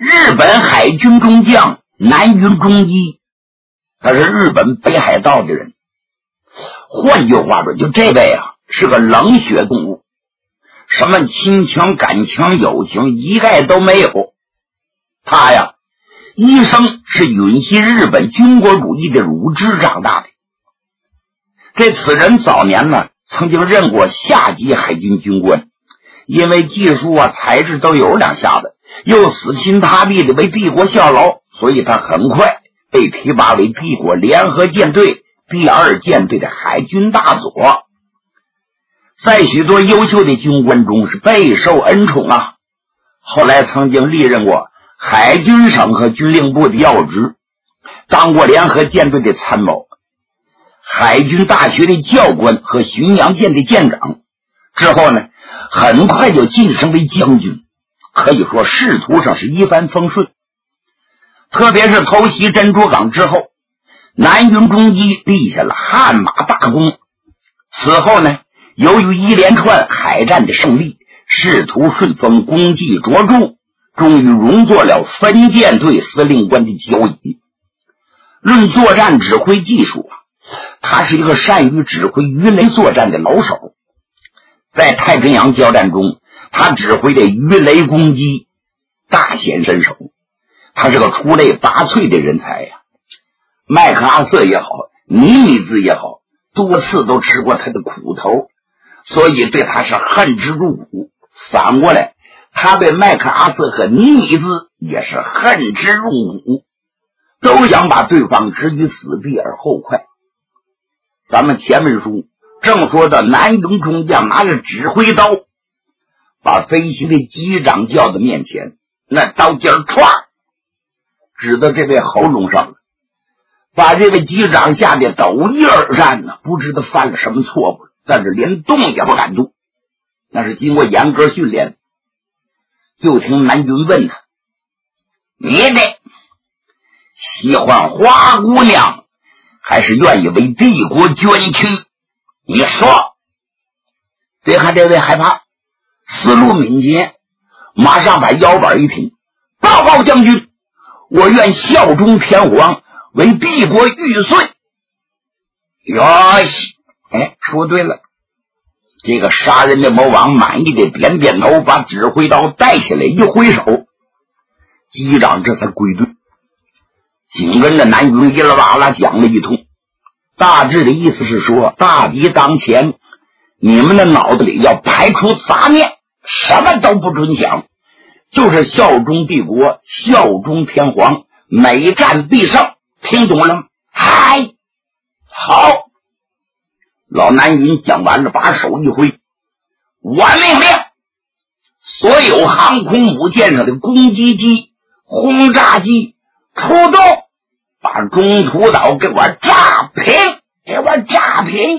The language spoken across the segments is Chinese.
日本海军中将南云忠一，他是日本北海道的人。换句话说，就这位啊，是个冷血动物，什么亲情、感情、友情一概都没有。他呀，一生是允袭日本军国主义的乳汁长大的。这此人早年呢，曾经任过下级海军军官，因为技术啊、才智都有两下子，又死心塌地的为帝国效劳，所以他很快被提拔为帝国联合舰队第2舰队的海军大佐，在许多优秀的军官中是备受恩宠啊。后来曾经历任过海军省和军令部的要职，当过联合舰队的参谋，海军大学的教官和巡洋舰的舰长，之后呢，很快就晋升为将军，可以说仕途上是一帆风顺。特别是偷袭珍珠港之后，南云忠一立下了汗马大功。此后呢，由于一连串海战的胜利，仕途顺风，功绩卓著，终于荣做了分舰队司令官的交椅。论作战指挥技术啊，他是一个善于指挥鱼雷作战的老手。在太平洋交战中，他指挥的鱼雷攻击大显身手，他是个出类拔萃的人才呀。麦克阿瑟也好，尼米兹也好，多次都吃过他的苦头，所以对他是恨之入骨。反过来，他对麦克阿瑟和尼米兹也是恨之入骨，都想把对方置于死地而后快。咱们前文书正说到南云中将拿着指挥刀，把飞行的机长叫到面前，那刀尖歘指到这位喉咙上了，把这位机长吓得抖衣而战呢，不知道犯了什么错误，但是连动也不敢动，那是经过严格训练。就听南云问他：“你得喜欢花姑娘，还是愿意为帝国捐躯？你说。”别看这位害怕，思路敏捷，马上把腰板一挺：“报告将军，我愿效忠天皇，为帝国玉碎。”哟西，说对了。这个杀人的魔王满意的点点头，把指挥刀带起来一挥手，机长这才归队。紧跟着南云一啦哇啦讲了一通，大致的意思是说，大敌当前，你们的脑子里要排除杂念，什么都不准想，就是效忠帝国，效忠天皇，每战必胜，听懂了吗？嗨，好。老南云讲完了，把手一挥：“我命令所有航空母舰上的攻击机、轰炸机出动，把中途岛给我炸平，给我炸平！”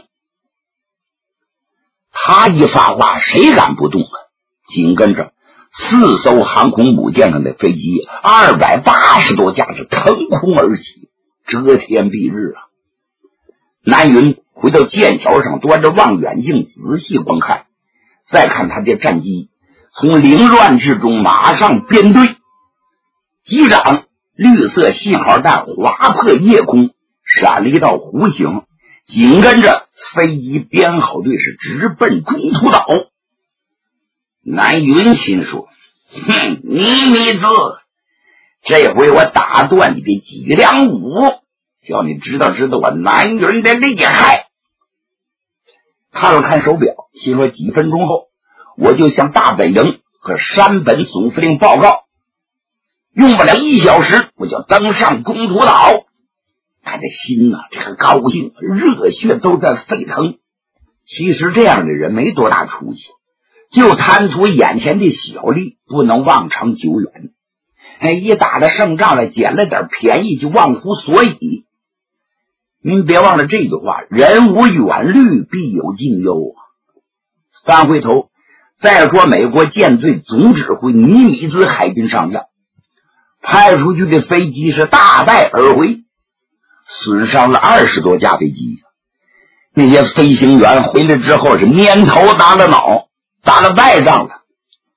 他一发话，谁敢不动啊？紧跟着4艘航空母舰上的飞机280多架是腾空而起，遮天蔽日啊！南云回到舰桥上，端着望远镜仔细观看，再看他的战机从凌乱之中马上编队，机长绿色信号弹划破夜空，闪了一道弧形，紧跟着飞机编好队是直奔中途岛。南云心说：“尼米兹，这回我打断你的脊梁骨，叫你知道知道我南云的厉害。”看了看手表，心说几分钟后我就向大本营和山本总司令报告，用不了1小时我就登上中途岛。他的心啊，这个高兴，热血都在沸腾。其实这样的人没多大出息，就贪图眼前的小利，不能望长久远。一打了胜仗了，捡了点便宜就忘乎所以。您别忘了这句话：人无远虑，必有近忧啊。翻回头再说美国舰队总指挥尼米兹海军上将，派出去的飞机是大败而回，损伤了20多架飞机。那些飞行员回来之后是面头打了脑，打了败仗了。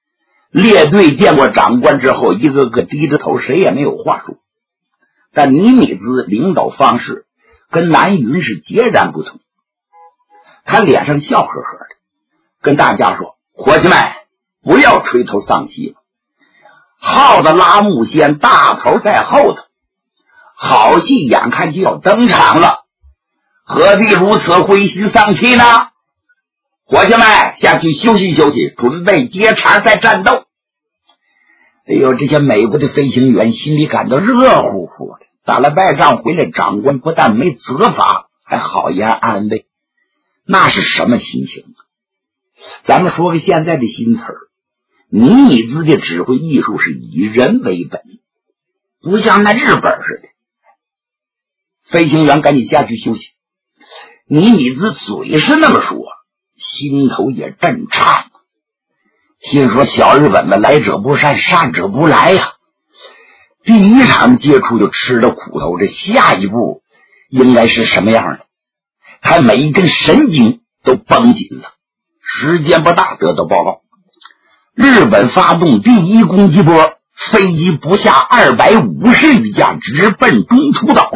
列队见过长官之后，一个个低着头，谁也没有话说。但尼米兹领导方式跟南云是截然不同，他脸上笑呵呵的，跟大家说：“伙计们，不要垂头丧气了，耗子拉木线，大头在后头，好戏眼看就要登场了，何必如此灰心丧气呢？伙计们，下去休息休息，准备接茬再战斗。”哎呦，这些美国的飞行员心里感到热乎乎的，打了败仗回来，长官不但没责罚，还好言安慰，那是什么心情啊？咱们说个现在的新词儿，尼米兹的指挥艺术是以人为本，不像那日本似的。飞行员赶紧下去休息。尼米兹嘴是那么说，心头也震颤。听说小日本的来者不善，善者不来呀。第一场接触就吃了苦头，这下一步应该是什么样的？他每一根神经都绷紧了。时间不大，得到报告，日本发动第一攻击波，飞机不下250余架，直奔中途岛。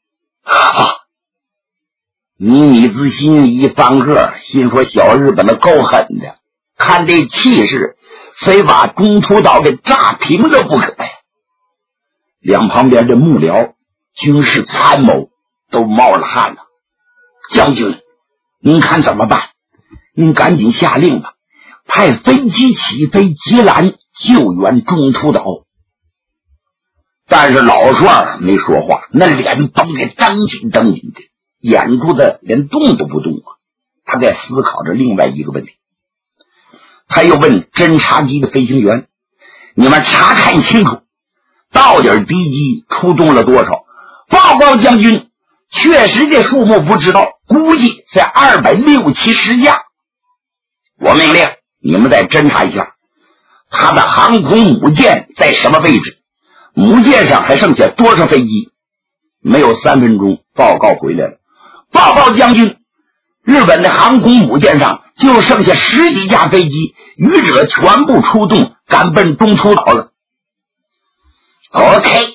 尼米兹心里一翻个，心说小日本的够狠的，看这气势，非把中途岛给炸平了不可呀！两旁边的幕僚、军事参谋都冒了汗了。将军，您看怎么办？您赶紧下令吧，派飞机起飞接拦救援中途岛。但是老帅没说话，那脸绷得张紧张紧的，眼珠子连动都不动啊。他在思考着另外一个问题。他又问侦察机的飞行员：“你们查看清楚，到底敌机出动了多少？”报告将军，确实这数目不知道，估计在260-270架。我命令你们再侦查一下，他的航空母舰在什么位置？母舰上还剩下多少飞机？没有3分钟，报告回来了。报告将军，日本的航空母舰上就剩下10几架飞机，余者全部出动，赶奔中途岛了。OK，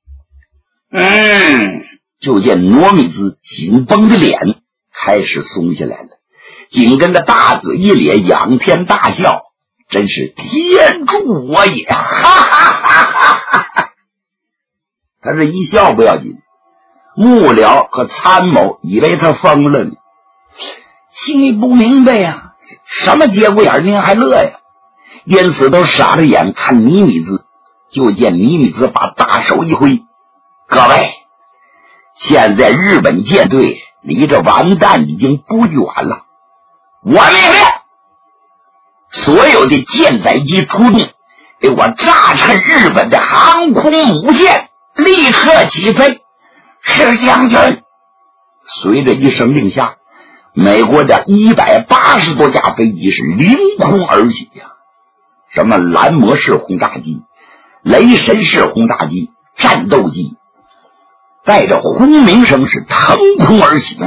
就见糯米兹紧绷的脸开始松下来了，紧跟着大嘴一咧，仰天大笑，真是天助我也！哈哈哈哈哈！他这一笑不要紧，幕僚和参谋以为他疯了呢，心里不明白呀，什么节骨眼您还乐呀？因此都傻着眼看尼米兹。就见尼米兹把大手一挥：“各位，现在日本舰队离这完蛋已经不远了，我命令所有的舰载机出动，给我炸沉日本的航空母舰，立刻起飞！”是将军。随着一声令下，美国的180多架飞机是凌空而起呀，什么蓝魔式轰炸机、雷神式轰炸机、战斗机，带着轰鸣声是腾空而起。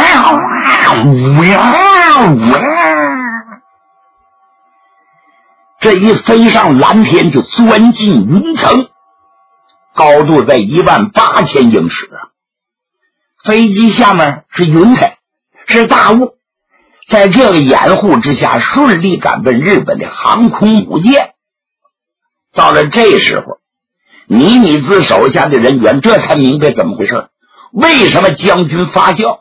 这一飞上蓝天就钻进云层，高度在18000英尺。飞机下面是云彩，是大雾，在这个掩护之下顺利赶奔日本的航空母舰。到了这时候，尼米兹手下的人员这才明白怎么回事，为什么将军发笑。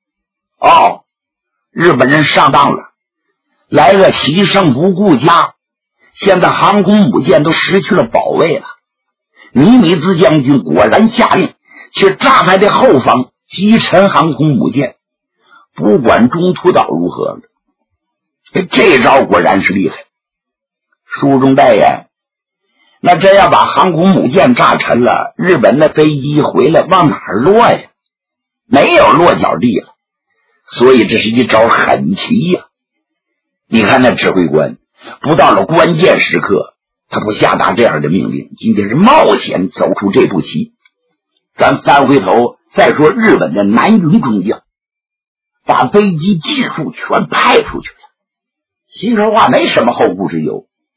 日本人上当了，来个骑胜不顾家，现在航空母舰都失去了保卫了。尼米兹将军果然下令去炸他的后方，击沉航空母舰，不管中途岛如何了。这招果然是厉害。书中代言，那真要把航空母舰炸沉了，日本的飞机回来往哪儿落呀？没有落脚地了。所以这是一招狠棋呀。你看那指挥官不到了关键时刻，他不下达这样的命令，今天是冒险走出这步棋。咱翻回头再说日本的南云中将，把飞机技术全派出去了。心说话没什么后顾之忧，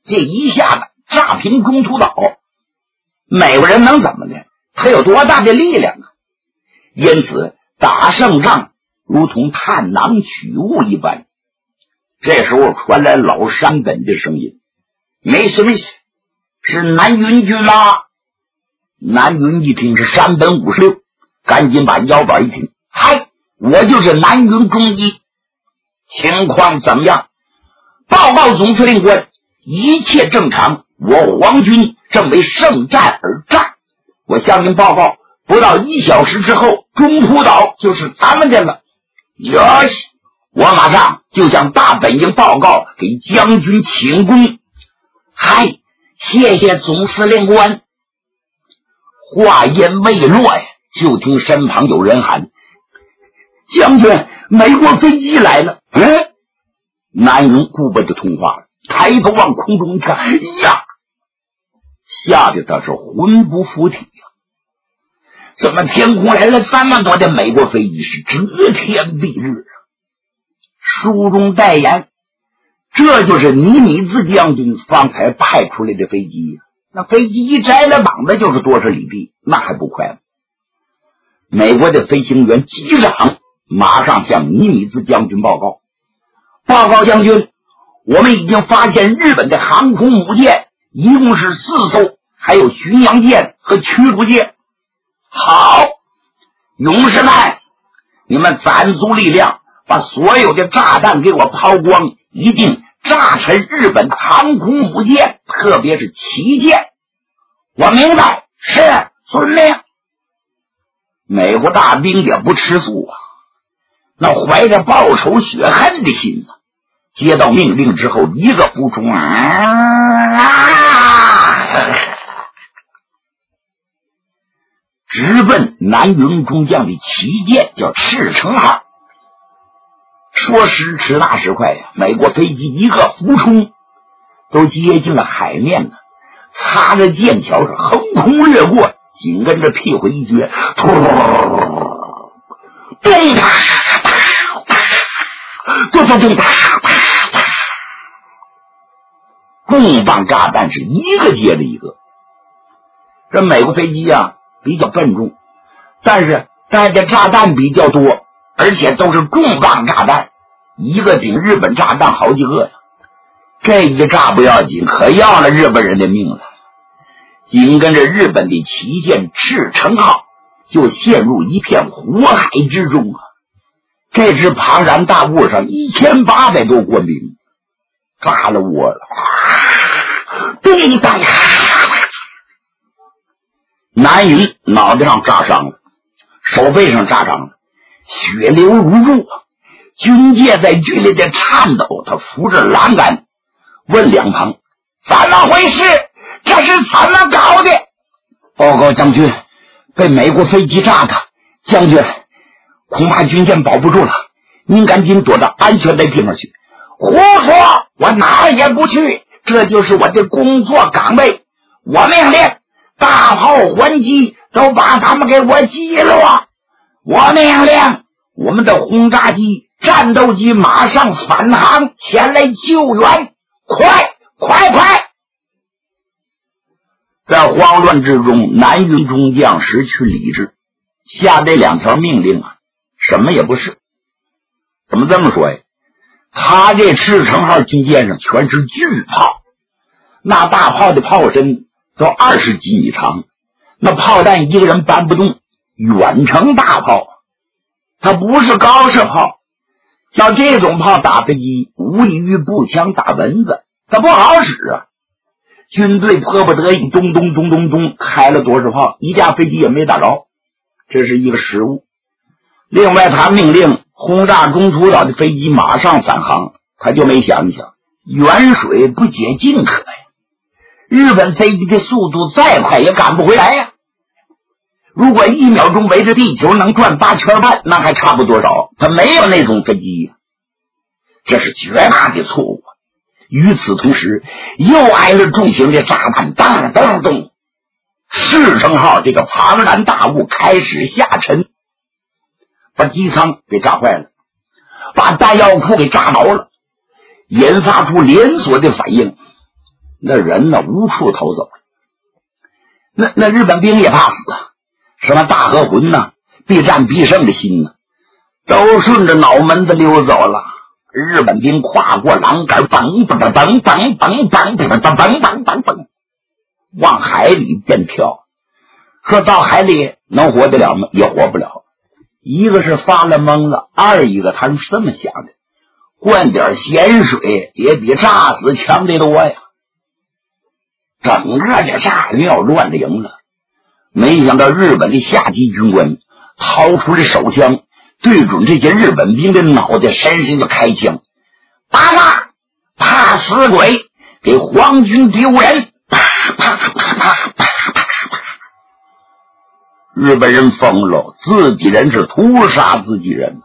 这一下子炸平中途岛，美国人能怎么的？他有多大的力量啊？因此打胜仗如同探囊取物一般。这时候传来老山本的声音：没事没事，是南云军吗？南云一听是山本56，赶紧把腰板一挺：嗨，我就是南云中基，情况怎么样？报告总司令官，一切正常，我皇军正为圣战而战。我向您报告，不到1小时之后，中途岛就是咱们的了。哟西，我马上就向大本营报告，给将军请功。嗨，谢谢总司令官。话音未落呀，就听身旁有人喊：将军，美国飞机来了。南云顾不得通话了，抬头往空中一看，哎呀，吓得他是魂不附体呀！怎么天空来了这么多的美国飞机，是遮天蔽日啊！书中代言，这就是尼米兹将军方才派出来的飞机呀。那飞机一摘了膀子就是多少里地，那还不快吗？美国的飞行员机长马上向尼米兹将军报告：报告将军，我们已经发现日本的航空母舰一共是4艘，还有巡洋舰和驱逐舰。好，勇士们，你们攒足力量，把所有的炸弹给我抛光，一定炸沉日本航空母舰，特别是旗舰。我明白，是遵命。美国大兵也不吃素啊，那怀着报仇雪恨的心啊，接到命令之后，一个服从直奔南云中将的旗舰，叫赤城号。说时迟那时快呀，美国飞机一个俯冲，都接近了海面了，擦着剑桥是横空掠过，紧跟着屁股一撅，咚哒咚咚咚哒哒哒，重磅炸弹是一个接着一个。这美国飞机啊比较笨重，但是带的炸弹比较多，而且都是重磅炸弹，一个顶日本炸弹好几个呀。这一炸不要紧，可要了日本人的命了。紧跟着日本的旗舰赤城号就陷入一片火海之中啊！这只庞然大物上1800多国民，炸了窝了，咚当！南云脑袋上炸伤了，手背上炸伤了，血流如注啊！军舰在剧烈的颤抖，他扶着栏杆问两旁：怎么回事？这是怎么搞的？报告将军，被美国飞机炸的。将军，恐怕军舰保不住了，您赶紧躲到安全的地方去。胡说，我哪儿也不去，这就是我的工作岗位。我命令大炮还击，都把他们给我击落。我命令我们的轰炸机、战斗机马上返航前来救援，快！在慌乱之中，南云中将失去理智，下这2条命令啊，什么也不是。怎么这么说呀？他这赤城号军舰上全是巨炮，那大炮的炮身都20几米长，那炮弹一个人搬不动，远程大炮，它不是高射炮。像这种炮打飞机，无异于步枪打蚊子，它不好使啊。军队迫不得已，咚咚咚咚咚开了多少炮，一架飞机也没打着，这是一个失误。另外，他命令轰炸中途岛的飞机马上返航，他就没想一想，远水不解近渴呀。日本飞机的速度再快也赶不回来呀。如果1秒钟围着地球能转8圈半，那还差不多少，他没有那种飞机呀，这是绝大的错误。与此同时，又挨了重型的炸弹，当当当，赤城号这个庞然大物开始下沉，把机舱给炸坏了，把弹药库给炸着了，引发出连锁的反应。 那人呢无处逃走了。那日本兵也怕死啊，什么大和魂呢，必战必胜的心呢，都顺着脑门子溜走了。日本兵跨过栏杆，蹦蹦蹦蹦蹦蹦蹦蹦蹦蹦蹦，往海里便跳。说到海里能活得了吗？也活不了。一个是发了懵了，二一个他是这么想的，灌点咸水也比炸死强得多呀。整个这炸庙乱了营了。没想到日本的下级军官掏出了手枪，对准这些日本兵的脑袋深深的开枪。爸爸，怕死鬼，给皇军丢人！啪啪啪啪啪啪啪！日本人疯了，自己人是屠杀自己人。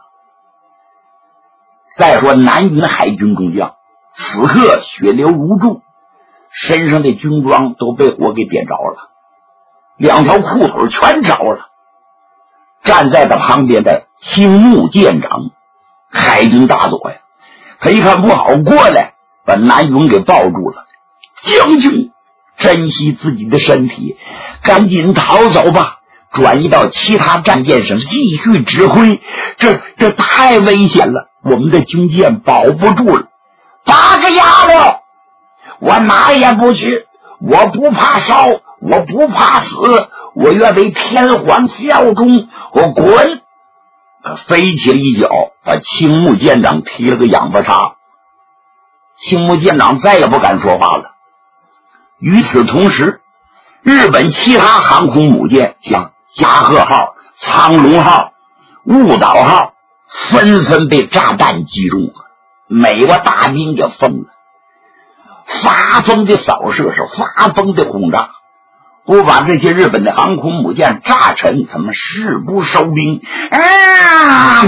再说南云海军中将此刻血流如注，身上的军装都被火给点着了，两条裤腿全着了。站在他旁边的青木舰长海军大佐呀，他一看不好，过来把南云给抱住了。将军，珍惜自己的身体，赶紧逃走吧，转移到其他战舰上继续指挥，这太危险了，我们的军舰保不住了。八个丫头，我哪也不去，我不怕烧，我不怕死，我愿为天皇效忠，我滚！飞起了一脚，把青木舰长踢了个仰巴叉。青木舰长再也不敢说话了。与此同时，日本其他航空母舰像加贺号、苍龙号、雾岛号纷纷被炸弹击中了。美国大兵就疯了，发疯的扫射，是发疯的轰炸，不把这些日本的航空母舰炸沉，他们誓不收兵啊！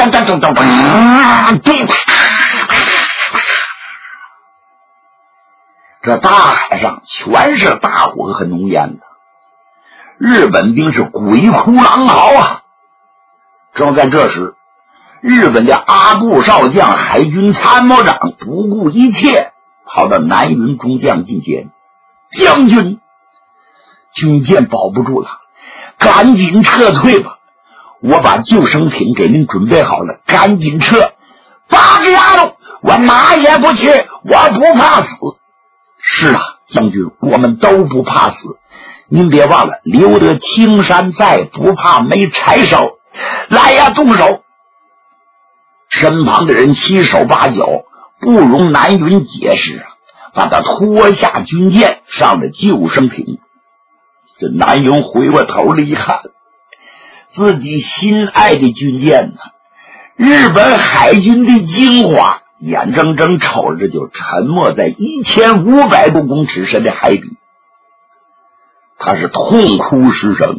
这大海上全是大火和浓烟的，日本兵是鬼哭狼嚎啊！正在这时，日本的阿部少将海军参谋长不顾一切跑到南云中将近前，将军，军舰保不住了，赶紧撤退吧，我把救生艇给您准备好了，赶紧撤。八个丫头，我哪也不去，我不怕死。是啊，将军，我们都不怕死，您别忘了，留得青山在，不怕没柴烧。来呀，动手！身旁的人七手八脚，不容南云解释啊，把他拖下军舰，上了救生艇。这南云回过头来一看，自己心爱的军舰呢，日本海军的精华，眼睁睁瞅着就沉没在1500多公尺深的海底。他是痛哭失声，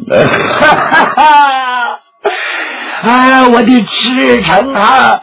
啊，我的赤诚啊！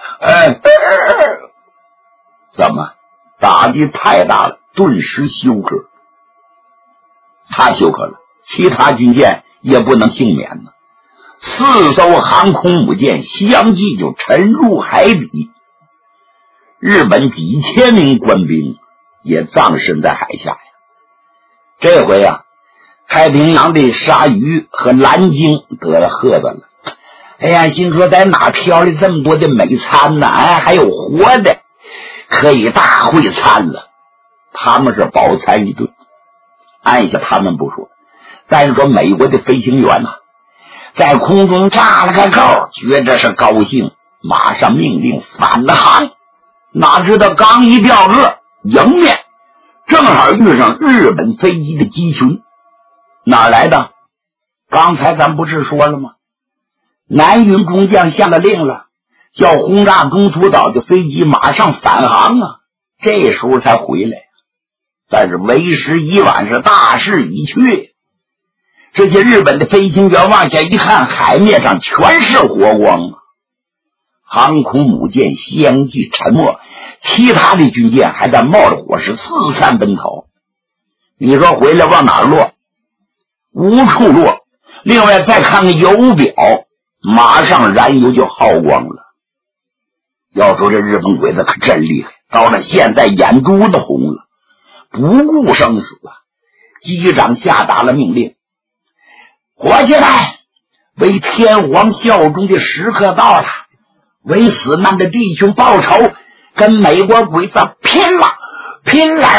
怎么打击太大了，顿时休克。他休克了，其他军舰也不能幸免呢。4艘航空母舰相继就沉入海底，日本几千名官兵也葬身在海下呀。这回啊，太平洋的鲨鱼和蓝鲸得了喝的了。哎呀，心说在哪飘了这么多的美餐呢？哎，还有活的，可以大会餐了。他们是饱餐一顿。按下他们不说，再说美国的飞行员啊，在空中炸了个够，觉着是高兴，马上命令返了航。哪知道刚一掉个迎面，正好遇上日本飞机的机群。哪来的？刚才咱不是说了吗？南云中将下了令了，叫轰炸中途岛的飞机马上返航啊！这时候才回来，但是为时已晚，是大势已去。这些日本的飞行员往下一看，海面上全是火光啊！航空母舰相继沉没，其他的军舰还在冒着火是四散奔逃。你说回来往哪落？无处落。另外再看看油表，马上燃油就耗光了。要说这日本鬼子可真厉害，到了现在眼珠子红了， 不顾生死啊！机长下达了命令：伙计们，为天皇效忠的时刻到了，为死难的弟兄报仇，跟美国鬼子拼了！拼了！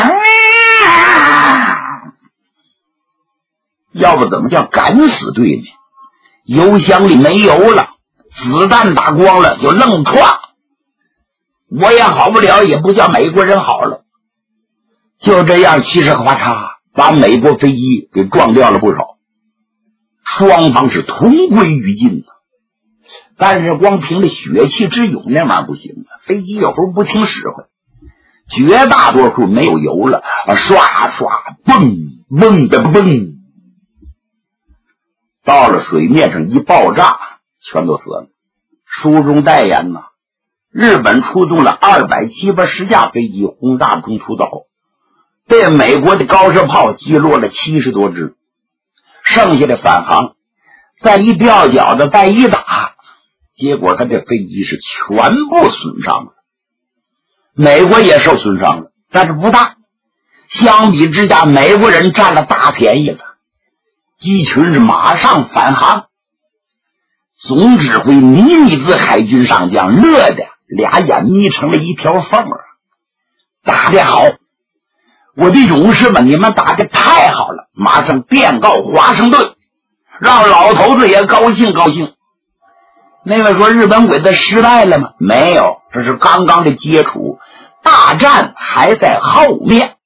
要不怎么叫敢死队呢？油箱里没油了，子弹打光了，就愣撞。我也好不了，也不叫美国人好了。就这样七十咔嚓把美国飞机给撞掉了不少，双方是同归于尽。但是光凭着血气之勇那玩意儿不行，飞机有时候不听使唤，绝大多数没有油了，刷刷蹦蹦的蹦，到了水面上一爆炸，全都死了。书中代言呐，日本出动了270架飞机轰炸中途岛，被美国的高射炮击落了70多只，剩下的返航再一掉脚的再一打，结果他这飞机是全部损伤了。美国也受损伤了，但是不大，相比之下美国人占了大便宜了，机群是马上返航。总指挥尼子海军上将乐的俩眼眯成了一条缝儿。打得好，我的勇士们，你们打得太好了，马上电告华盛顿，让老头子也高兴高兴。那位说日本鬼子失败了吗？没有，这是刚刚的接触，大战还在后面。